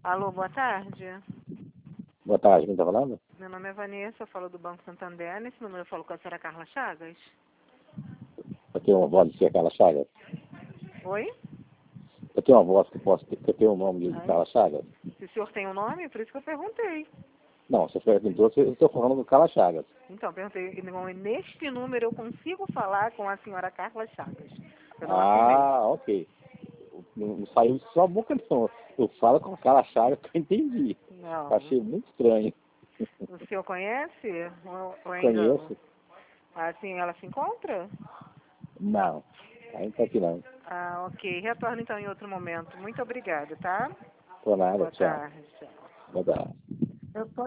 Alô, boa tarde. Boa tarde, quem está falando? Meu nome é Vanessa, eu falo do Banco Santander. Nesse número eu falo com a senhora Carla Chagas. Eu tenho uma voz de ser Carla Chagas? Oi? Eu tenho uma voz que eu tenho o nome de Ai, Carla Chagas? se o senhor tem um nome, por isso que eu perguntei. Não, você perguntou se eu estou falando do Carla Chagas. Então, eu perguntei, neste número eu consigo falar com a senhora Carla Chagas. Eu não afirmei. Ok. Não saiu de sua boca, não. Eu falo com a Carla Chagas que eu entendi. Não. Achei muito estranho. O senhor conhece? Ou é engano? Conheço? Assim, ela se encontra? Não. Ainda tá aqui não. Ah, ok. Retorno então em outro momento. Muito obrigada, tá? Por nada, Boa tchau. tarde. Tchau. Boa tarde. Eu tô